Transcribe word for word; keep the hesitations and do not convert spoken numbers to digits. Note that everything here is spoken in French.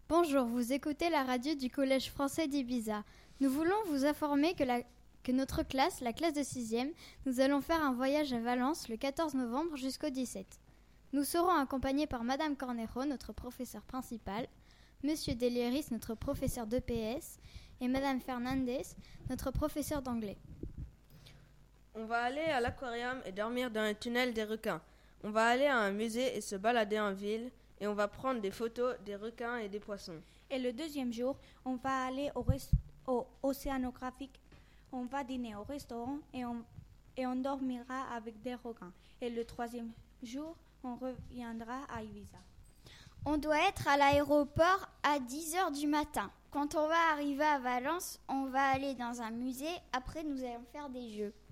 Bonjour, vous écoutez la radio du Collège français d'Ibiza. Nous voulons vous informer que, la, que notre classe, la classe de sixième, nous allons faire un voyage à Valence le quatorze novembre jusqu'au dix-sept. Nous serons accompagnés par Madame Cornejo, notre professeure principale, Monsieur Delieris, notre professeur d'E P S, et Madame Fernandez, notre professeur d'anglais. On va aller à l'aquarium et dormir dans un tunnel des requins. On va aller à un musée et se balader en ville, et on va prendre des photos des requins et des poissons. Et le deuxième jour, on va aller au, rest- au océanographique. On va dîner au restaurant et on, et on dormira avec des requins. Et le troisième jour, on reviendra à Ibiza. On doit être à l'aéroport à dix heures du matin. Quand on va arriver à Valence, on va aller dans un musée. Après, nous allons faire des jeux.